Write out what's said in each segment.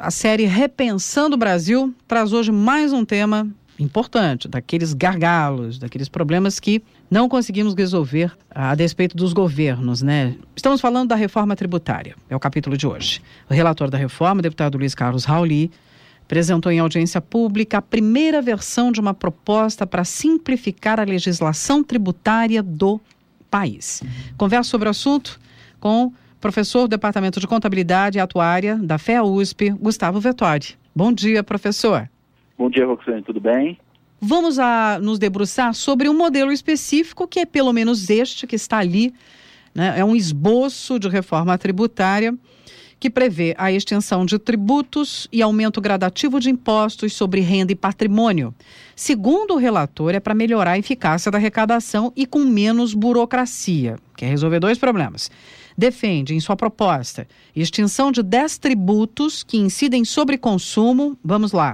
A série Repensando o Brasil traz hoje mais um tema importante, daqueles gargalos, daqueles problemas que não conseguimos resolver a despeito dos governos, né? Estamos falando da reforma tributária, é o capítulo de hoje. O relator da reforma, o deputado Luiz Carlos Rauli, apresentou em audiência pública a primeira versão de uma proposta para simplificar a legislação tributária do país. Converso sobre o assunto com o professor do Departamento de Contabilidade e Atuária da FEA-USP, Gustavo Vettori. Bom dia, professor. Bom dia, Roxane, tudo bem? Vamos nos debruçar sobre um modelo específico que é pelo menos este que está ali, né? É um esboço de reforma tributária que prevê a extinção de tributos e aumento gradativo de impostos sobre renda e patrimônio. Segundo o relator, é para melhorar a eficácia da arrecadação e com menos burocracia. Quer resolver dois problemas. Defende, em sua proposta, extinção de 10 tributos que incidem sobre consumo. Vamos lá.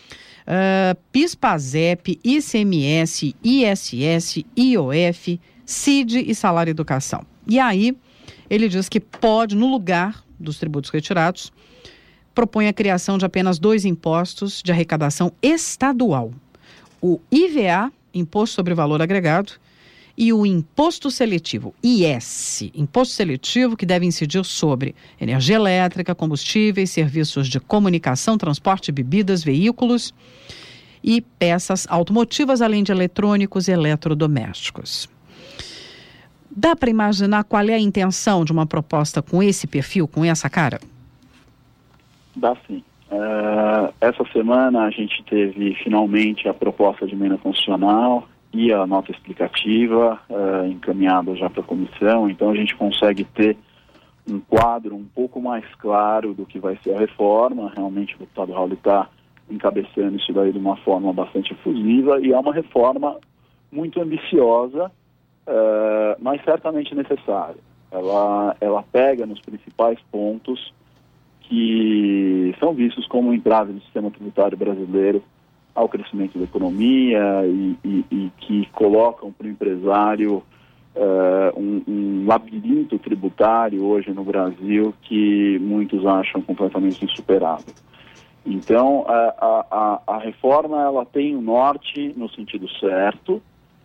PIS, PASEP, ICMS, ISS, IOF, CID e salário educação. E aí, ele diz que pode, no lugar dos tributos retirados, propõe a criação de apenas 2 impostos de arrecadação estadual. O IVA, Imposto sobre Valor Agregado, e o Imposto Seletivo, IS, Imposto Seletivo que deve incidir sobre energia elétrica, combustíveis, serviços de comunicação, transporte, bebidas, veículos e peças automotivas, além de eletrônicos e eletrodomésticos. Dá para imaginar qual é a intenção de uma proposta com esse perfil, com essa cara? Dá sim. Essa semana a gente teve finalmente a proposta de emenda constitucional e a nota explicativa encaminhada já para a comissão, então a gente consegue ter um quadro um pouco mais claro do que vai ser a reforma. Realmente o deputado Raul está encabeçando isso daí de uma forma bastante efusiva e é uma reforma muito ambiciosa, mas certamente necessária. Ela pega nos principais pontos que são vistos como um entrave do sistema tributário brasileiro ao crescimento da economia e que colocam para o empresário um labirinto tributário hoje no Brasil que muitos acham completamente insuperável. Então, a reforma ela tem um norte no sentido certo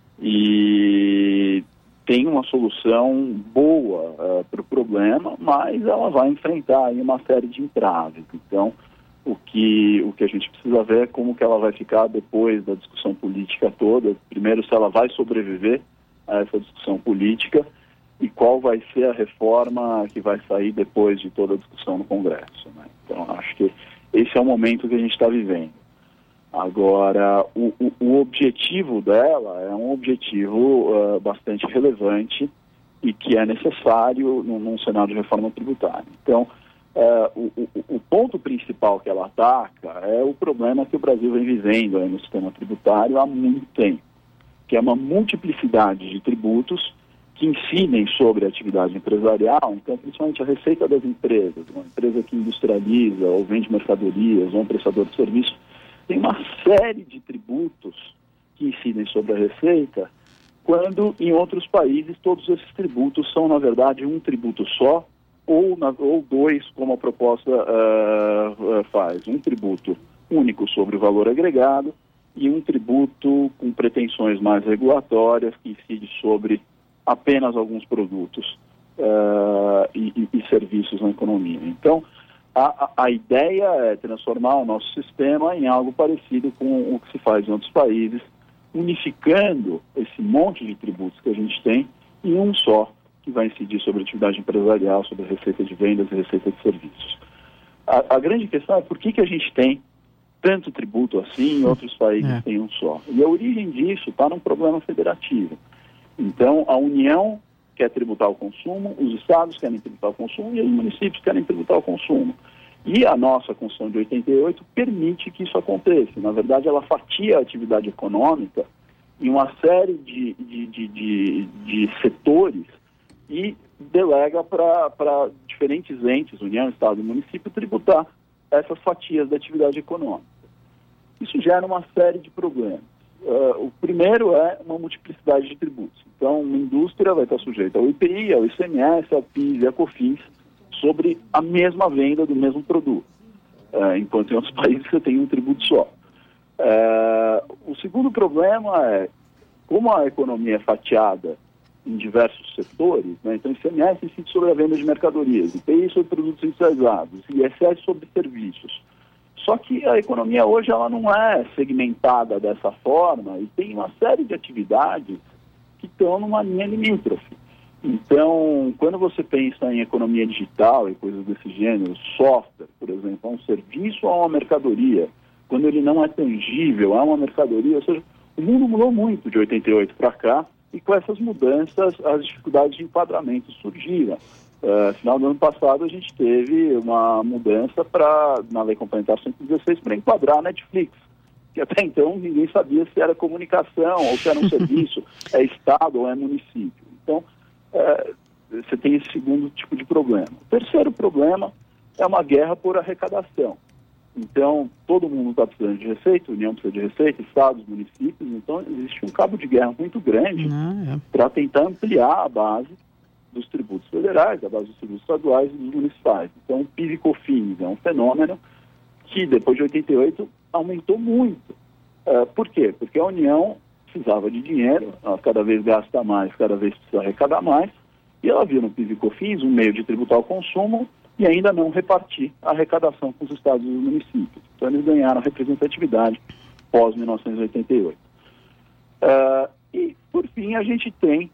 e tem uma solução boa para o problema, mas ela vai enfrentar aí uma série de entraves. Então, o que a gente precisa ver é como que ela vai ficar depois da discussão política toda. Primeiro, se ela vai sobreviver a essa discussão política e qual vai ser a reforma que vai sair depois de toda a discussão no Congresso, né? Então, acho que esse é o momento que a gente está vivendo. Agora, o objetivo dela é um objetivo bastante relevante e que é necessário num cenário de reforma tributária. Então, o ponto principal que ela ataca é o problema que o Brasil vem vivendo no sistema tributário há muito tempo, que é uma multiplicidade de tributos que incidem sobre a atividade empresarial. Então, principalmente a receita das empresas, uma empresa que industrializa ou vende mercadorias ou um prestador de serviço, tem uma série de tributos que incidem sobre a receita, quando em outros países todos esses tributos são, na verdade, um tributo só, ou 2, como a proposta faz. Um tributo único sobre o valor agregado e um tributo com pretensões mais regulatórias que incide sobre apenas alguns produtos e serviços na economia. Então, a ideia é transformar o nosso sistema em algo parecido com o que se faz em outros países, unificando esse monte de tributos que a gente tem em um só, que vai incidir sobre a atividade empresarial, sobre a receita de vendas e receita de serviços. A grande questão é por que a gente tem tanto tributo assim e outros países têm um só. E a origem disso está num problema federativo. Então, a União quer tributar o consumo, os estados querem tributar o consumo e os municípios querem tributar o consumo. E a nossa Constituição de 88 permite que isso aconteça. Na verdade, ela fatia a atividade econômica em uma série de setores e delega para diferentes entes, União, Estado e município, tributar essas fatias da atividade econômica. Isso gera uma série de problemas. O primeiro é uma multiplicidade de tributos. Então, uma indústria vai estar sujeita ao IPI, ao ICMS, ao PIS e à COFINS sobre a mesma venda do mesmo produto. enquanto em outros países você tem um tributo só. O segundo problema é, como a economia é fatiada em diversos setores, né, então ICMS incide sobre a venda de mercadorias, IPI sobre produtos industrializados, ISS sobre serviços. Só que a economia hoje ela não é segmentada dessa forma e tem uma série de atividades que estão numa linha limítrofe. Então, quando você pensa em economia digital e coisas desse gênero, software, por exemplo, é um serviço ou uma mercadoria, quando ele não é tangível, é uma mercadoria, ou seja, o mundo mudou muito de 88 para cá, e com essas mudanças as dificuldades de enquadramento surgiram. Final do ano passado a gente teve uma mudança na Lei Complementar 116 para enquadrar a Netflix, que até então ninguém sabia se era comunicação ou se era um serviço, é Estado ou é município. Então, você tem esse segundo tipo de problema. O terceiro problema é uma guerra por arrecadação. Então, todo mundo está precisando de receita, a União precisa de receita, estados, municípios, então existe um cabo de guerra muito grande para tentar ampliar a base dos tributos federais, a base dos tributos estaduais e dos municipais. Então, o PIS e COFINS é um fenômeno que, depois de 88, aumentou muito. Por quê? Porque a União precisava de dinheiro, ela cada vez gasta mais, cada vez precisa arrecadar mais, e ela viu no PIS e COFINS um meio de tributar o consumo e ainda não repartir a arrecadação com os estados e os municípios. Então, eles ganharam representatividade pós-1988. E, por fim, a gente tem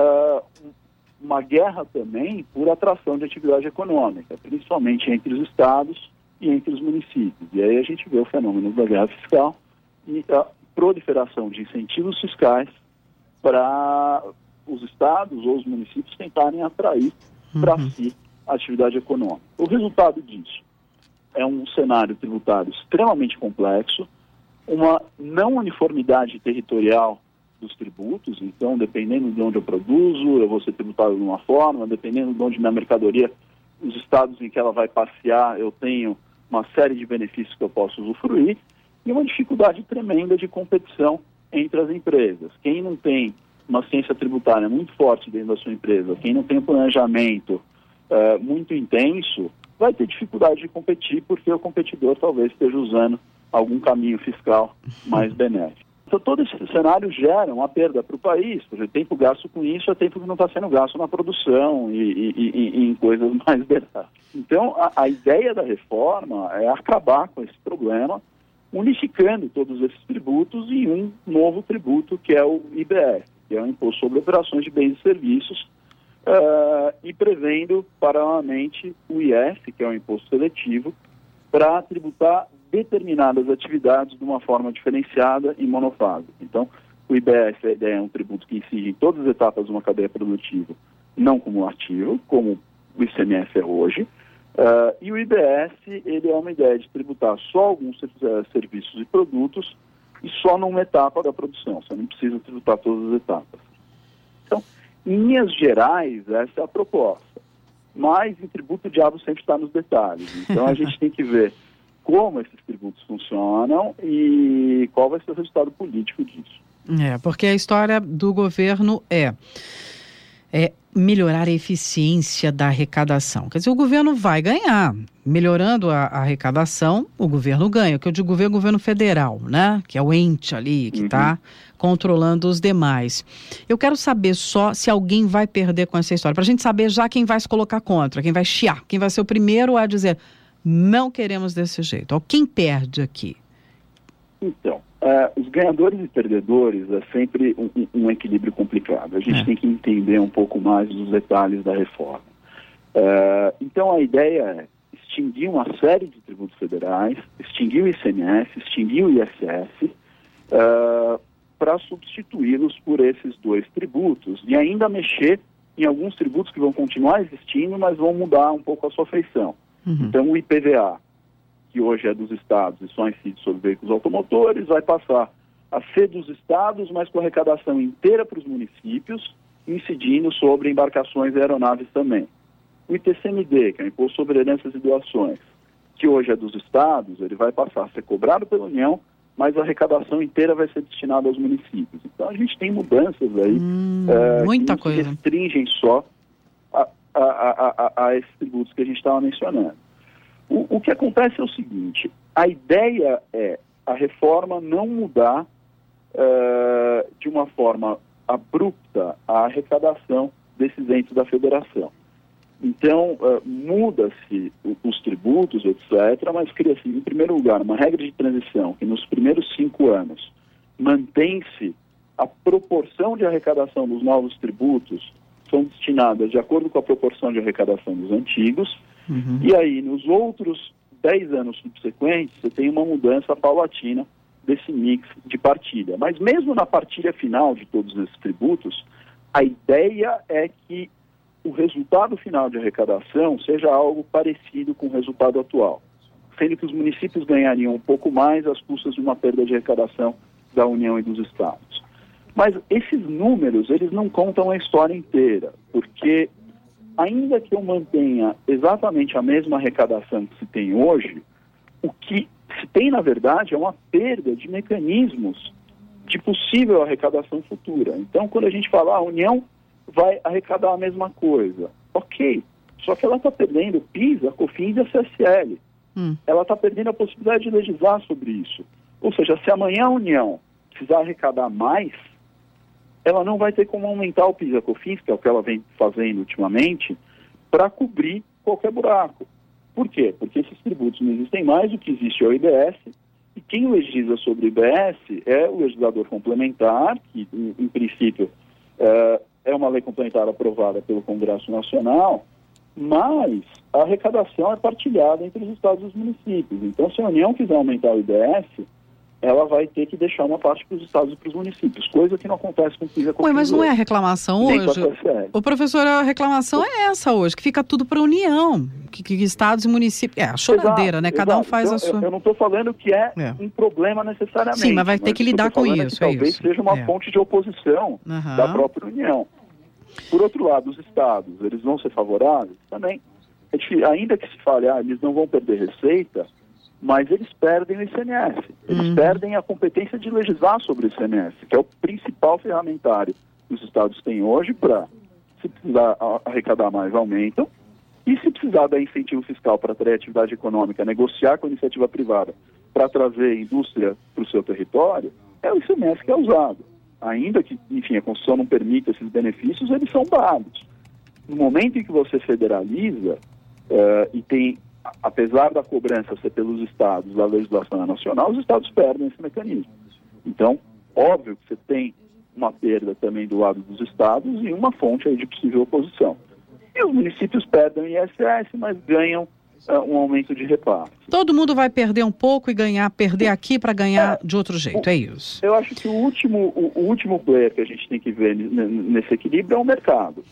uma guerra também por atração de atividade econômica, principalmente entre os estados e entre os municípios. E aí a gente vê o fenômeno da guerra fiscal e a proliferação de incentivos fiscais para os estados ou os municípios tentarem atrair para si a atividade econômica. O resultado disso é um cenário tributário extremamente complexo, uma não uniformidade territorial dos tributos, então dependendo de onde eu produzo, eu vou ser tributado de uma forma, dependendo de onde minha mercadoria, os estados em que ela vai passear, eu tenho uma série de benefícios que eu posso usufruir, e uma dificuldade tremenda de competição entre as empresas. Quem não tem uma ciência tributária muito forte dentro da sua empresa, quem não tem um planejamento muito intenso, vai ter dificuldade de competir, porque o competidor talvez esteja usando algum caminho fiscal mais benéfico. Então, todo esse cenário gera uma perda para o país, porque tempo gasto com isso é tempo que não está sendo gasto na produção e em coisas mais benéficas. Então, a ideia da reforma é acabar com esse problema, unificando todos esses tributos em um novo tributo, que é o IBS, que é o Imposto sobre Operações de Bens e Serviços, e prevendo, paralelamente, o IF, que é o Imposto Seletivo, para tributar determinadas atividades de uma forma diferenciada e monofásica. Então, o IBS, a ideia é um tributo que incide em todas as etapas de uma cadeia produtiva não cumulativo, como o ICMS é hoje, e o IBS, ele é uma ideia de tributar só alguns serviços e produtos e só numa etapa da produção, você não precisa tributar todas as etapas. Então, em linhas gerais, essa é a proposta. Mas em tributo o diabo sempre está nos detalhes. Então a gente tem que ver como esses tributos funcionam e qual vai ser o resultado político disso. Porque a história do governo é melhorar a eficiência da arrecadação. Quer dizer, o governo vai ganhar. Melhorando a arrecadação, o governo ganha. O que eu digo governo, governo federal, né? Que é o ente ali, que está controlando os demais. Eu quero saber só se alguém vai perder com essa história. Para a gente saber já quem vai se colocar contra, quem vai chiar, quem vai ser o primeiro a dizer não queremos desse jeito. Quem perde aqui? Então, os ganhadores e perdedores é sempre um equilíbrio complicado. A gente tem que entender um pouco mais dos detalhes da reforma. Então, a ideia é extinguir uma série de tributos federais, extinguir o ICMS, extinguir o ISS, para substituí-los por esses dois tributos e ainda mexer em alguns tributos que vão continuar existindo, mas vão mudar um pouco a sua feição. Então, o IPVA, que hoje é dos estados e só incide sobre veículos automotores, vai passar a ser dos estados, mas com arrecadação inteira para os municípios, incidindo sobre embarcações e aeronaves também. O ITCMD, que é o Imposto sobre Heranças e Doações, que hoje é dos estados, ele vai passar a ser cobrado pela União, mas a arrecadação inteira vai ser destinada aos municípios. Então a gente tem mudanças aí muita que coisa. Restringem só a esses tributos que a gente estava mencionando. O que acontece é o seguinte, a ideia é a reforma não mudar de uma forma abrupta a arrecadação desses entes da federação. Então, muda-se os tributos, etc., mas cria-se, em primeiro lugar, uma regra de transição que nos primeiros 5 anos mantém-se a proporção de arrecadação dos novos tributos são destinadas de acordo com a proporção de arrecadação dos antigos, e aí nos outros 10 anos subsequentes você tem uma mudança paulatina desse mix de partilha. Mas mesmo na partilha final de todos esses tributos, a ideia é que o resultado final de arrecadação seja algo parecido com o resultado atual, sendo que os municípios ganhariam um pouco mais às custas de uma perda de arrecadação da União e dos estados. Mas esses números, eles não contam a história inteira, porque ainda que eu mantenha exatamente a mesma arrecadação que se tem hoje, o que se tem, na verdade, é uma perda de mecanismos de possível arrecadação futura. Então, quando a gente fala, a União vai arrecadar a mesma coisa, ok, só que ela está perdendo o PIS, a COFINS e a CSL. Ela está perdendo a possibilidade de legislar sobre isso. Ou seja, se amanhã a União precisar arrecadar mais, ela não vai ter como aumentar o PIS e a COFINS, que é o que ela vem fazendo ultimamente, para cobrir qualquer buraco. Por quê? Porque esses tributos não existem mais, o que existe é o IBS, e quem legisla sobre o IBS é o legislador complementar, que em princípio é uma lei complementar aprovada pelo Congresso Nacional, mas a arrecadação é partilhada entre os estados e os municípios. Então, se a União quiser aumentar o IBS, ela vai ter que deixar uma parte para os estados e para os municípios, coisa que não acontece com o PIS e a COFINS. Mas não é a reclamação hoje? O professor, a reclamação é essa hoje, que fica tudo para a União, que estados e municípios... É a choradeira, né? Cada um faz então, a sua... Eu não estou falando que é um problema necessariamente. Sim, mas vai ter que lidar com isso. Talvez seja uma fonte de oposição da própria União. Por outro lado, os estados, eles vão ser favoráveis? Também. Ainda que se fale, eles não vão perder receita, mas eles perdem o ICMS. Eles perdem a competência de legislar sobre o ICMS, que é o principal ferramentário que os estados têm hoje para, se precisar arrecadar mais, aumentam, e se precisar dar incentivo fiscal para atrair atividade econômica, negociar com a iniciativa privada para trazer indústria para o seu território, é o ICMS que é usado. Ainda que, enfim, a Constituição não permita esses benefícios, eles são dados. No momento em que você federaliza e tem, apesar da cobrança ser pelos estados, da legislação nacional, os estados perdem esse mecanismo. Então, óbvio que você tem uma perda também do lado dos estados e uma fonte aí de possível oposição. E os municípios perdem o ISS, mas ganham um aumento de repasse. Todo mundo vai perder um pouco e perder aqui para ganhar de outro jeito, é isso? Eu acho que o último player que a gente tem que ver nesse equilíbrio é o mercado.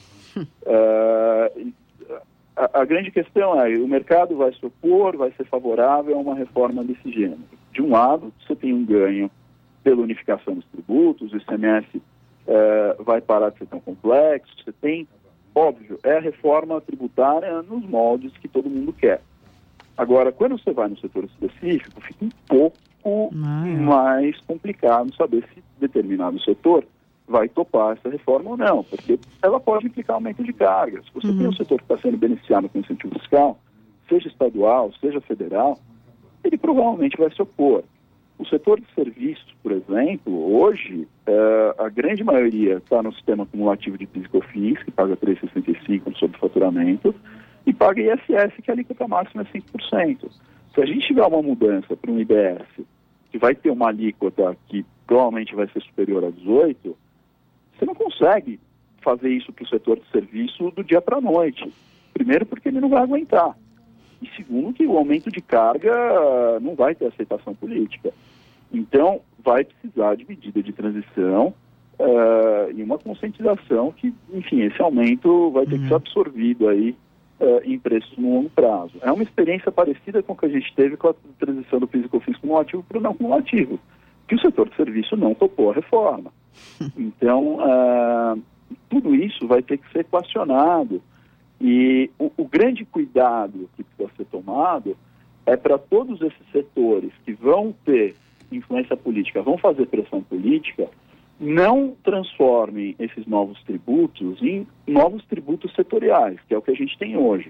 A grande questão é, o mercado vai se opor, vai ser favorável a uma reforma desse gênero. De um lado, você tem um ganho pela unificação dos tributos, o ICMS vai parar de ser tão complexo, você tem, óbvio, é a reforma tributária nos moldes que todo mundo quer. Agora, quando você vai no setor específico, fica um pouco mais complicado saber se determinado setor vai topar essa reforma ou não, porque ela pode implicar aumento de cargas. Se você tem um setor que está sendo beneficiado com incentivo fiscal, seja estadual, seja federal, ele provavelmente vai se opor. O setor de serviços, por exemplo, hoje, a grande maioria está no sistema acumulativo de PIS e COFINS, que paga 3,65% sobre faturamento, e paga ISS, que a alíquota máxima é 5%. Se a gente tiver uma mudança para um IBS, que vai ter uma alíquota que provavelmente vai ser superior a 18%, você não consegue fazer isso para o setor de serviço do dia para a noite. Primeiro, porque ele não vai aguentar. E segundo, que o aumento de carga não vai ter aceitação política. Então, vai precisar de medida de transição e uma conscientização que, enfim, esse aumento vai ter que ser absorvido aí em preços no longo prazo. É uma experiência parecida com o que a gente teve com a transição do PIS e COFINS cumulativo para o não cumulativo, que o setor de serviço não topou a reforma. Então, tudo isso vai ter que ser equacionado. E o grande cuidado que precisa ser tomado é para todos esses setores que vão ter influência política, vão fazer pressão política, não transformem esses novos tributos em novos tributos setoriais, que é o que a gente tem hoje.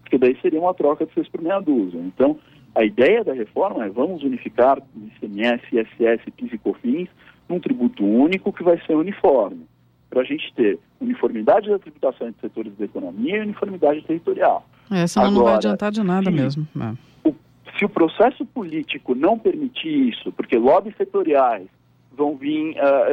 porque daí seria uma troca de 6 por meia dúzia. Então, a ideia da reforma é vamos unificar ICMS, ISS, PIS e COFINS num tributo único que vai ser uniforme, para a gente ter uniformidade da tributação entre setores da economia e uniformidade territorial. Senão não vai adiantar de nada mesmo. Se o processo político não permitir isso, porque lobbies setoriais vão vir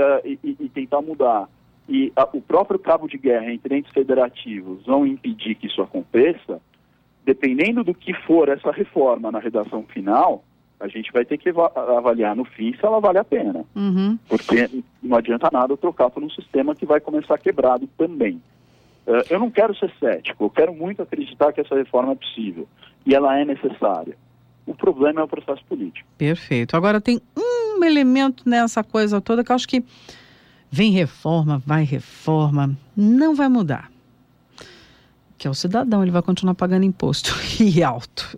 e tentar mudar, e o próprio cabo de guerra entre entes federativos vão impedir que isso aconteça, dependendo do que for essa reforma na redação final, a gente vai ter que avaliar no fim se ela vale a pena. Uhum. Porque não adianta nada eu trocar por um sistema que vai começar quebrado também. Eu não quero ser cético, eu quero muito acreditar que essa reforma é possível e ela é necessária. O problema é o processo político. Perfeito. Agora tem um elemento nessa coisa toda que eu acho que vem reforma, vai reforma, não vai mudar. Que é o cidadão, ele vai continuar pagando imposto e alto.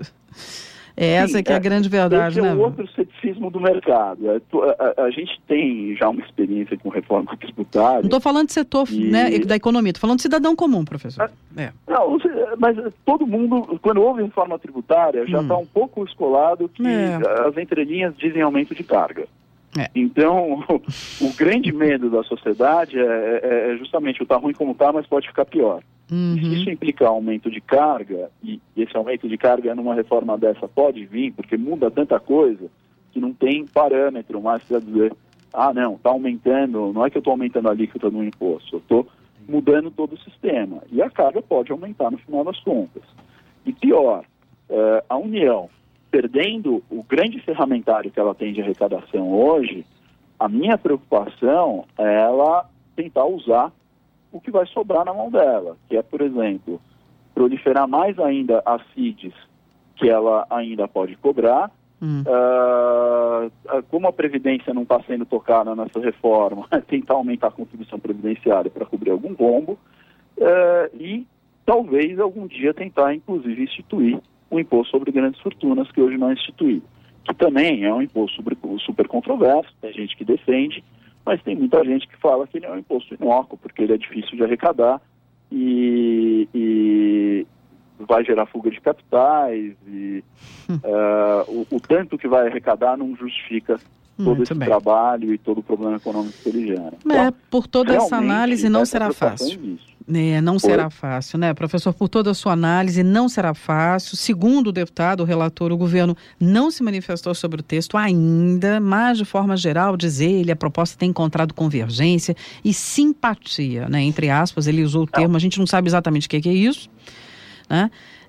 Essa que é a grande verdade, esse né? É o outro ceticismo do mercado. A gente tem já uma experiência com reforma tributária. Não estou falando de setor da economia, estou falando de cidadão comum, professor. Não, mas todo mundo, quando houve reforma tributária, já está um pouco escolado que as entrelinhas dizem aumento de carga. Então, o grande medo da sociedade é justamente o está ruim como está, mas pode ficar pior. Uhum. Se isso implicar aumento de carga, e esse aumento de carga numa reforma dessa pode vir, porque muda tanta coisa que não tem parâmetro mais para dizer, não, está aumentando, não é que eu estou aumentando a alíquota do imposto, eu estou mudando todo o sistema. E a carga pode aumentar no final das contas. E pior, a União, perdendo o grande ferramentário que ela tem de arrecadação hoje, a minha preocupação é ela tentar usar o que vai sobrar na mão dela, que é, por exemplo, proliferar mais ainda as CIDs que ela ainda pode cobrar. Como a Previdência não está sendo tocada nessa reforma, tentar aumentar a contribuição previdenciária para cobrir algum rombo e talvez algum dia tentar, inclusive, instituir o imposto sobre grandes fortunas, que hoje não é instituído, que também é um imposto super controverso, tem gente que defende, mas tem muita gente que fala que ele é um imposto inócuo, porque ele é difícil de arrecadar e vai gerar fuga de capitais e o tanto que vai arrecadar não justifica todo esse trabalho e todo o problema econômico que ele gera. Então, por toda essa análise não será fácil. Não será fácil, né, professor? Por toda a sua análise, não será fácil. Segundo o deputado, o relator, o governo não se manifestou sobre o texto ainda, mas, de forma geral, diz ele, a proposta tem encontrado convergência e simpatia, né? Entre aspas, ele usou o termo, a gente não sabe exatamente o que é isso, né?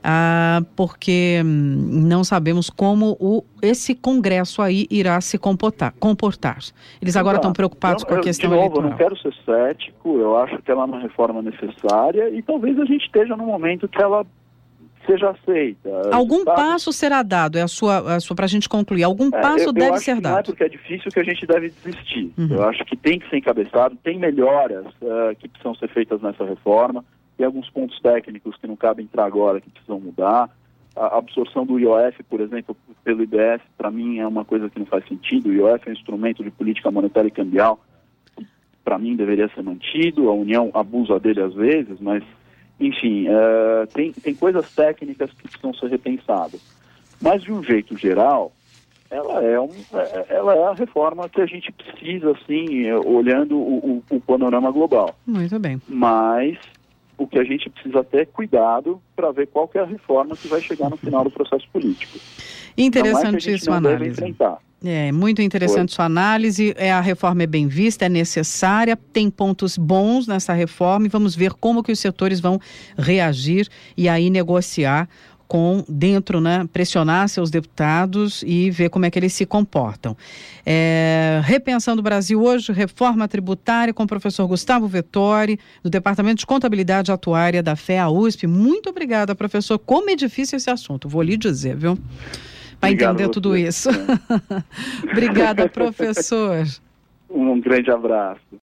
Porque não sabemos como esse Congresso aí irá se comportar. Eles agora estão preocupados com a questão eleitoral. Eu não quero ser cético, eu acho que ela é uma reforma necessária e talvez a gente esteja num momento que ela seja aceita. Algum passo será dado, para a gente concluir, algum passo deve ser dado. Não é porque é difícil que a gente deve desistir. Eu acho que tem que ser encabeçado, tem melhoras que precisam ser feitas nessa reforma. Tem alguns pontos técnicos que não cabem entrar agora, que precisam mudar. A absorção do IOF, por exemplo, pelo IBS, para mim é uma coisa que não faz sentido. O IOF é um instrumento de política monetária e cambial que, para mim, deveria ser mantido. A União abusa dele às vezes, mas, enfim, tem coisas técnicas que precisam ser repensadas. Mas, de um jeito geral, ela é a reforma que a gente precisa, assim, olhando o panorama global. Muito bem. Mas o que a gente precisa ter é cuidado para ver qual que é a reforma que vai chegar no final do processo político. Interessantíssima análise. Muito interessante sua análise. A reforma é bem vista, é necessária, tem pontos bons nessa reforma e vamos ver como que os setores vão reagir e aí negociar dentro, né, pressionar seus deputados e ver como é que eles se comportam. Repensando o Brasil hoje, reforma tributária com o professor Gustavo Vettori, do Departamento de Contabilidade Atuária da FEA USP. Muito obrigada, professor. Como é difícil esse assunto, vou lhe dizer, viu? Para entender tudo isso. Obrigada, professor. Um grande abraço.